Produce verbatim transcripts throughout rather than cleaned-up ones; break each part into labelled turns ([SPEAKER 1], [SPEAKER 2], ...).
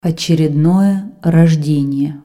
[SPEAKER 1] Очередное рождение.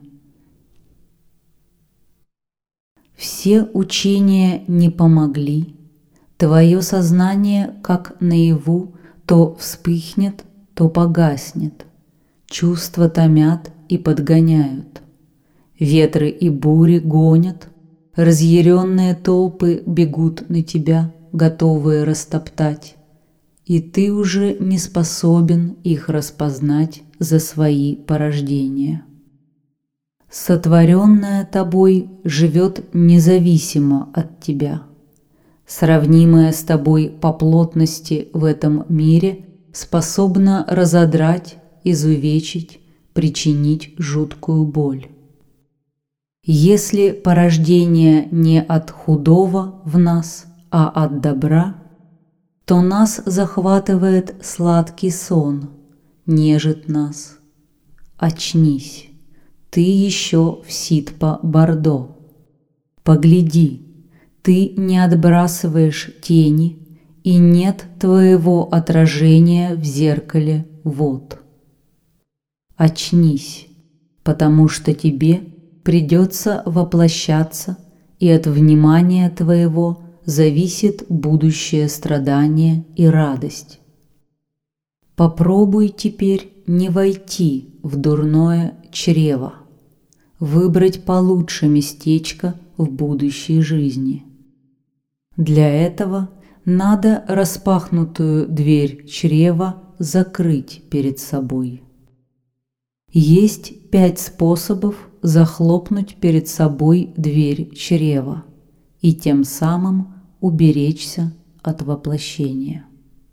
[SPEAKER 1] Все учения не помогли. Твое сознание, как наяву, то вспыхнет, то погаснет. Чувства томят и подгоняют. Ветры и бури гонят. Разъяренные толпы бегут на тебя, готовые растоптать. И ты уже не способен их распознать за свои порождения. Сотворенное тобой живет независимо от тебя. Сравнимое с тобой по плотности в этом мире способно разодрать, изувечить, причинить жуткую боль. Если порождение не от худого в нас, а от добра, то нас захватывает сладкий сон, нежит нас. Очнись, ты еще в Ситпа-Бордо. Погляди, ты не отбрасываешь тени, и нет твоего отражения в зеркале вод. Очнись, потому что тебе придется воплощаться, и от внимания твоего зависит будущее страдание и радость. Попробуй теперь не войти в дурное чрево, выбрать получше местечко в будущей жизни. Для этого надо распахнутую дверь чрева закрыть перед собой. Есть пять способов захлопнуть перед собой дверь чрева и тем самым уберечься от воплощения.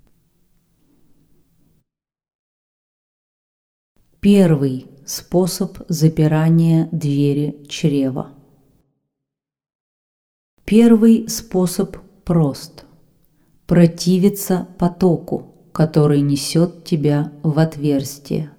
[SPEAKER 1] Первый способ запирания двери чрева. Первый способ прост – противиться потоку, который несет тебя в отверстие.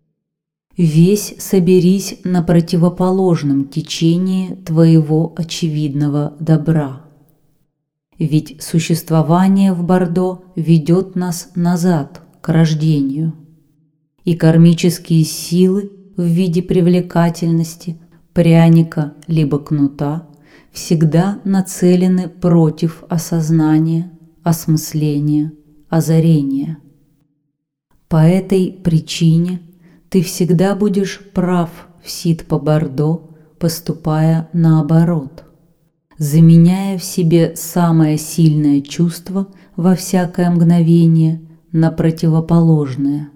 [SPEAKER 1] Весь соберись на противоположном течении твоего очевидного добра. Ведь существование в Бордо ведет нас назад к рождению. И кармические силы в виде привлекательности, пряника либо кнута всегда нацелены против осознания, осмысления, озарения. По этой причине ты всегда будешь прав в Ситпа-Бордо, поступая наоборот, заменяя в себе самое сильное чувство во всякое мгновение на противоположное.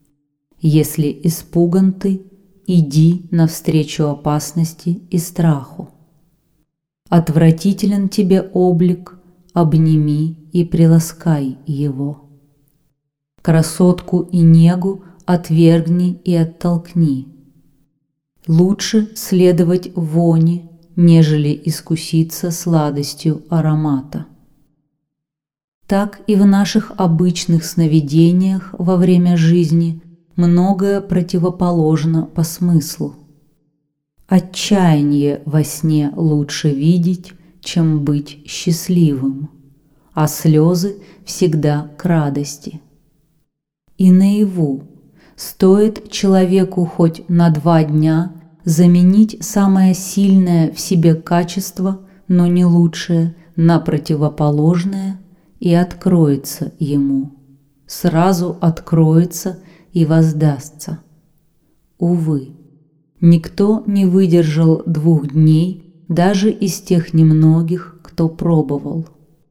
[SPEAKER 1] Если испуган ты, иди навстречу опасности и страху. Отвратителен тебе облик, обними и приласкай его. Красотку и негу отвергни и оттолкни. Лучше следовать воне, нежели искуситься сладостью аромата. Так и в наших обычных сновидениях во время жизни многое противоположно по смыслу. Отчаяние во сне лучше видеть, чем быть счастливым, а слезы всегда к радости. И наяву стоит человеку хоть на два дня заменить самое сильное в себе качество, но не лучшее, на противоположное, и откроется ему. Сразу откроется и воздастся. Увы, никто не выдержал двух дней даже из тех немногих, кто пробовал.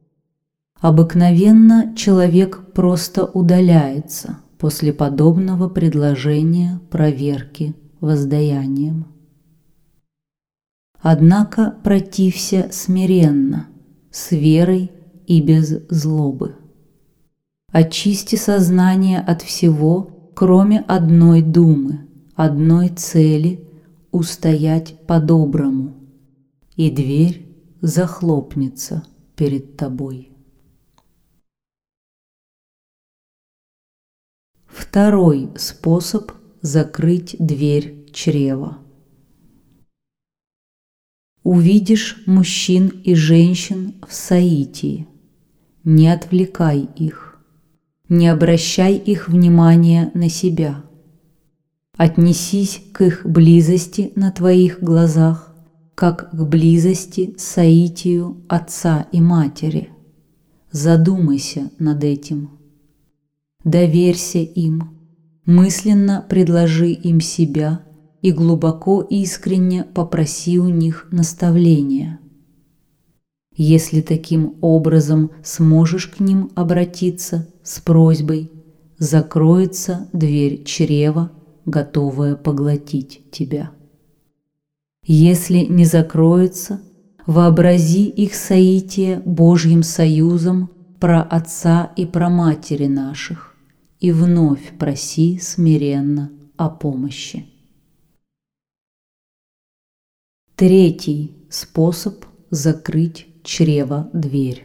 [SPEAKER 1] Обыкновенно человек просто удаляется после подобного предложения проверки воздаянием. Однако протився смиренно, с верой и без злобы. Очисти сознание от всего, кроме одной думы, одной цели – устоять по-доброму, и дверь захлопнется перед тобой. Второй способ закрыть дверь чрева. Увидишь мужчин и женщин в соитии. Не отвлекай их. Не обращай их внимания на себя. Отнесись к их близости на твоих глазах, как к близости соитию отца и матери. Задумайся над этим. Доверься им, мысленно предложи им себя и глубоко искренне попроси у них наставления. Если таким образом сможешь к ним обратиться с просьбой, закроется дверь чрева, готовая поглотить тебя. Если не закроется, вообрази их соитие Божьим союзом про отца и про матери наших и вновь проси смиренно о помощи. Третий способ закрыть чрева дверь.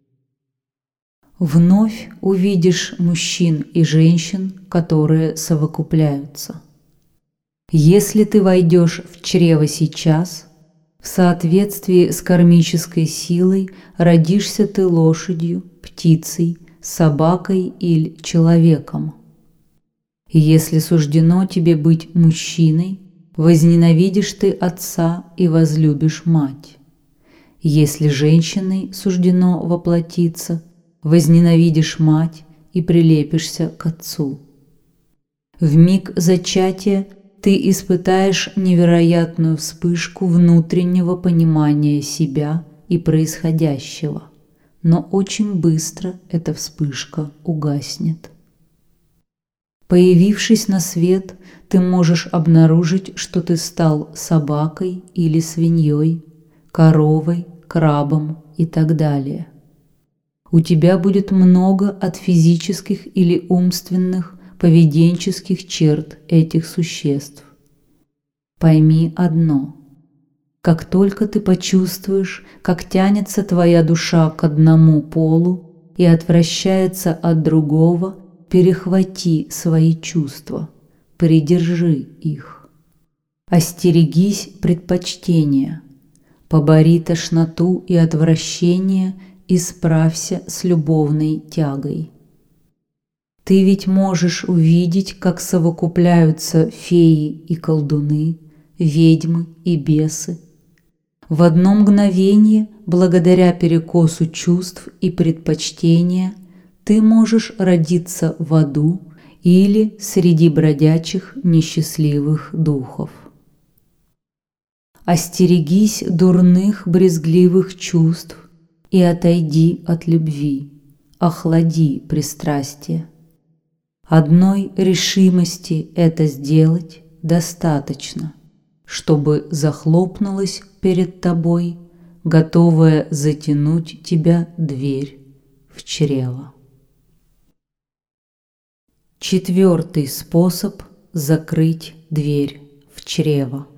[SPEAKER 1] Вновь увидишь мужчин и женщин, которые совокупляются. Если ты войдешь в чрево сейчас, в соответствии с кармической силой родишься ты лошадью, птицей, собакой или человеком. И если суждено тебе быть мужчиной, возненавидишь ты отца и возлюбишь мать. Если женщиной суждено воплотиться, возненавидишь мать и прилепишься к отцу. В миг зачатия ты испытаешь невероятную вспышку внутреннего понимания себя и происходящего, но очень быстро эта вспышка угаснет. Появившись на свет, ты можешь обнаружить, что ты стал собакой или свиньей, коровой, крабом и так далее. У тебя будет много от физических или умственных, поведенческих черт этих существ. Пойми одно. Как только ты почувствуешь, как тянется твоя душа к одному полу и отвращается от другого, перехвати свои чувства, придержи их. Остерегись предпочтения, побори тошноту и отвращение и справься с любовной тягой. Ты ведь можешь увидеть, как совокупляются феи и колдуны, ведьмы и бесы. В одно мгновение, благодаря перекосу чувств и предпочтения, ты можешь родиться в аду или среди бродячих несчастливых духов. Остерегись дурных брезгливых чувств и отойди от любви, охлади пристрастие. Одной решимости это сделать достаточно, чтобы захлопнулась перед тобой, готовая затянуть тебя дверь в чрево. Четвертый способ закрыть дверь в чрево.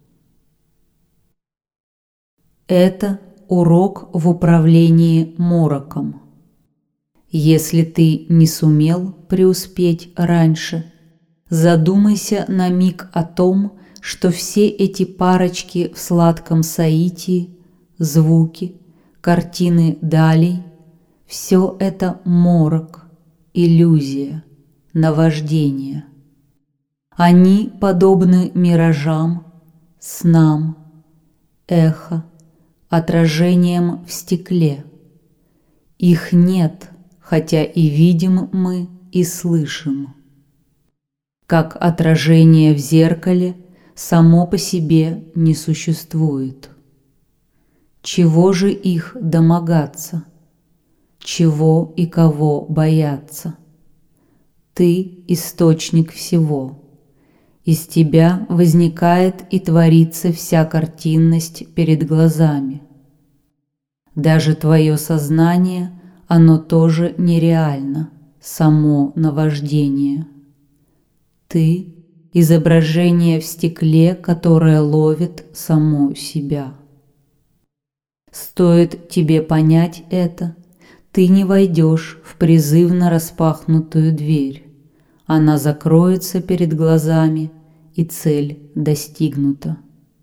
[SPEAKER 1] Это урок в управлении мороком. Если ты не сумел преуспеть раньше, задумайся на миг о том, что все эти парочки в сладком соитии, звуки, картины далей – все это морок, иллюзия, наваждение. Они подобны миражам, снам, эхо, отражениям в стекле. Их нет, хотя и видим мы, и слышим. Как отражение в зеркале само по себе не существует. Чего же их домогаться? Чего и кого бояться? Ты – источник всего. Из тебя возникает и творится вся картинность перед глазами. Даже твое сознание, оно тоже нереально, само наваждение. Ты – изображение в стекле, которое ловит само себя. Стоит тебе понять это, ты не войдешь в призывно распахнутую дверь. Она закроется перед глазами, и цель достигнута.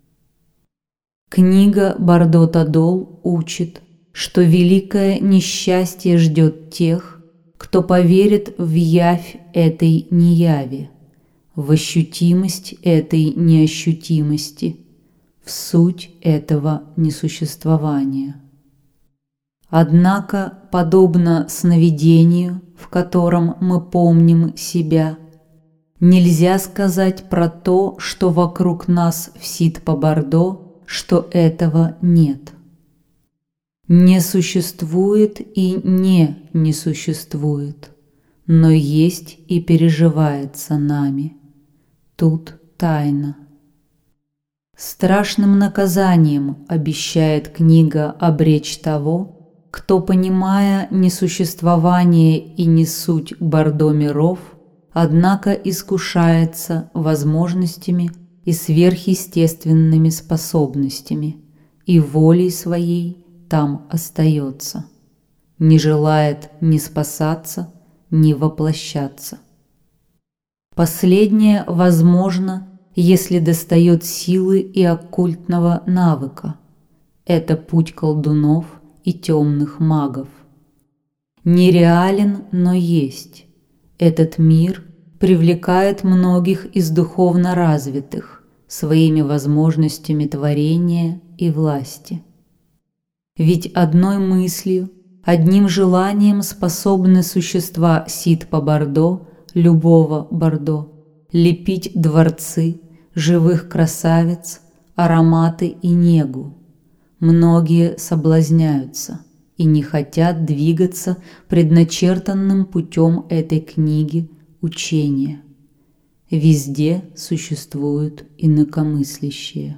[SPEAKER 1] Книга Бардо-Тадол учит, что великое несчастье ждет тех, кто поверит в явь этой неяви, в ощутимость этой неощутимости, в суть этого несуществования. Однако, подобно сновидению, в котором мы помним себя, нельзя сказать про то, что вокруг нас в Сиддхпа-Бардо, что этого нет. Не существует и не не существует, но есть и переживается нами. Тут тайна. Страшным наказанием обещает книга обречь того, кто, понимая несуществование и не суть Бардо миров, однако искушается возможностями и сверхъестественными способностями и волей своей там остается, не желает ни спасаться, ни воплощаться. Последнее возможно, если достает силы и оккультного навыка. Это путь колдунов и темных магов. Нереален, но есть. Этот мир привлекает многих из духовно развитых своими возможностями творения и власти. Ведь одной мыслью, одним желанием способны существа Сиддхпа-Бардо, любого Бардо, лепить дворцы, живых красавиц, ароматы и негу. Многие соблазняются и не хотят двигаться предначертанным путем этой книги учения. Везде существуют инакомыслящие.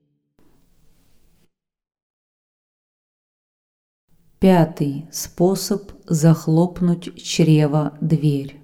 [SPEAKER 1] Пятый способ захлопнуть чрево дверь.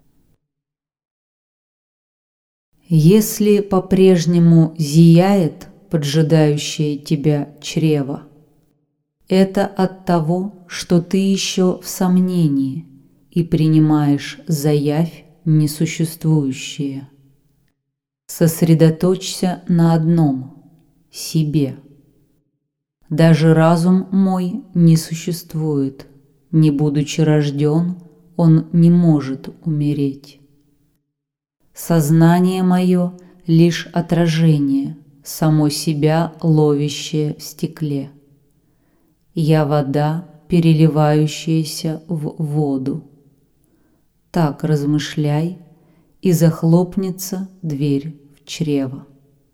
[SPEAKER 1] Если по-прежнему зияет поджидающее тебя чрево, это от того, что ты еще в сомнении и принимаешь за явь несуществующее. Сосредоточься на одном – себе. Даже разум мой не существует, не будучи рожден, он не может умереть. Сознание мое – лишь отражение, само себя ловящее в стекле. Я вода, переливающаяся в воду. Так размышляй, и захлопнется дверь в чрево.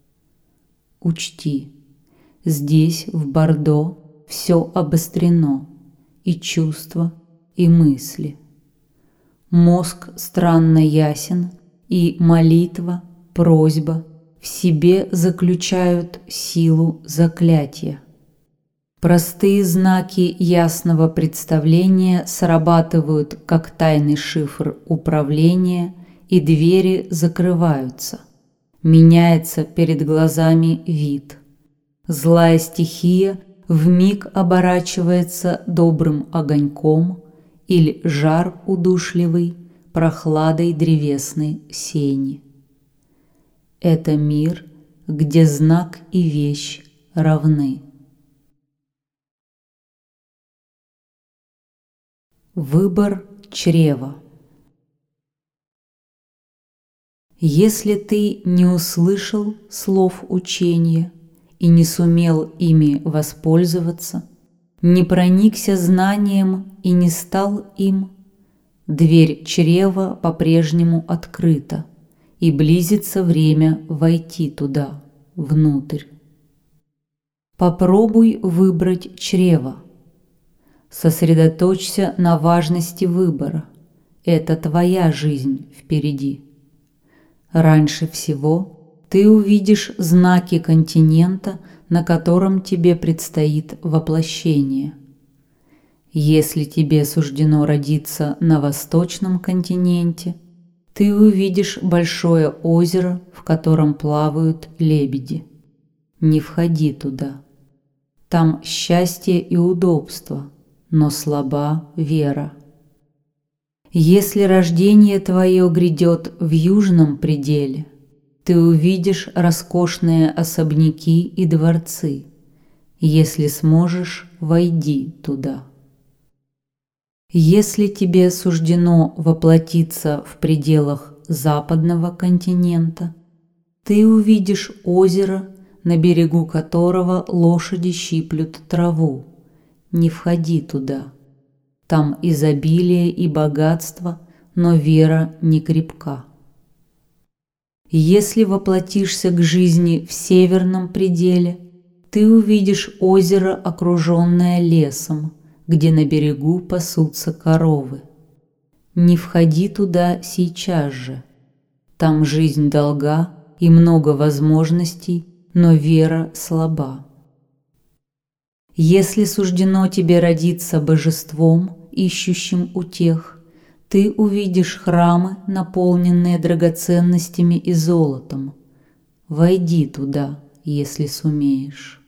[SPEAKER 1] Учти, здесь, в Бардо, все обострено, и чувства, и мысли. Мозг странно ясен, и молитва, просьба в себе заключают силу заклятия. Простые знаки ясного представления срабатывают как тайный шифр управления, и двери закрываются. Меняется перед глазами вид. Злая стихия вмиг оборачивается добрым огоньком или жар удушливый прохладой древесной сени. Это мир, где знак и вещь равны. Выбор чрева. Если ты не услышал слов учения и не сумел ими воспользоваться, не проникся знанием и не стал им, дверь чрева по-прежнему открыта, и близится время войти туда, внутрь. Попробуй выбрать чрево. Сосредоточься на важности выбора. Это твоя жизнь впереди. Раньше всего ты увидишь знаки континента, на котором тебе предстоит воплощение. Если тебе суждено родиться на восточном континенте, ты увидишь большое озеро, в котором плавают лебеди. Не входи туда. Там счастье и удобство, но слаба вера. Если рождение твое грядет в южном пределе, ты увидишь роскошные особняки и дворцы. Если сможешь, войди туда. Если тебе суждено воплотиться в пределах западного континента, ты увидишь озеро, на берегу которого лошади щиплют траву. Не входи туда. Там изобилие и богатство, но вера не крепка. Если воплотишься к жизни в северном пределе, ты увидишь озеро, окруженное лесом, где на берегу пасутся коровы. Не входи туда сейчас же. Там жизнь долга и много возможностей, но вера слаба. Если суждено тебе родиться божеством, ищущим утех, ты увидишь храмы, наполненные драгоценностями и золотом. Войди туда, если сумеешь.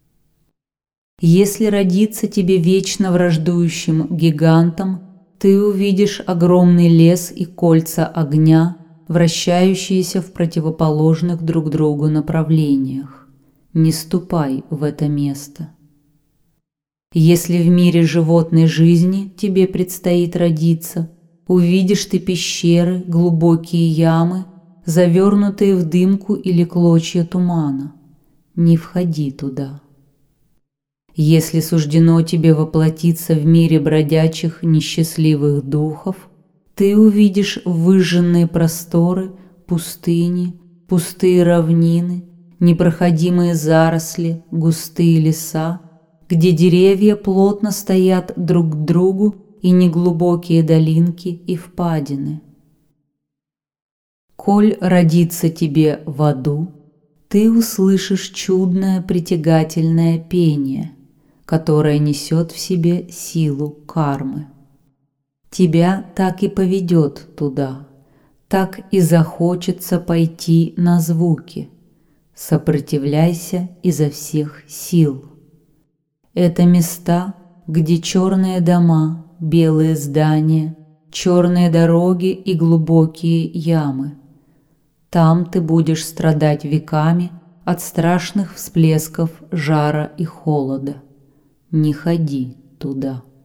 [SPEAKER 1] Если родиться тебе вечно враждующим гигантом, ты увидишь огромный лес и кольца огня, вращающиеся в противоположных друг другу направлениях. Не ступай в это место. Если в мире животной жизни тебе предстоит родиться, увидишь ты пещеры, глубокие ямы, завернутые в дымку или клочья тумана. Не входи туда. Если суждено тебе воплотиться в мире бродячих несчастливых духов, ты увидишь выжженные просторы, пустыни, пустые равнины, непроходимые заросли, густые леса, где деревья плотно стоят друг к другу и неглубокие долинки и впадины. Коль родится тебе в аду, ты услышишь чудное притягательное пение, которое несет в себе силу кармы. Тебя так и поведет туда, так и захочется пойти на звуки. Сопротивляйся изо всех сил. Это места, где черные дома, белые здания, черные дороги и глубокие ямы. Там ты будешь страдать веками от страшных всплесков жара и холода. Не ходи туда.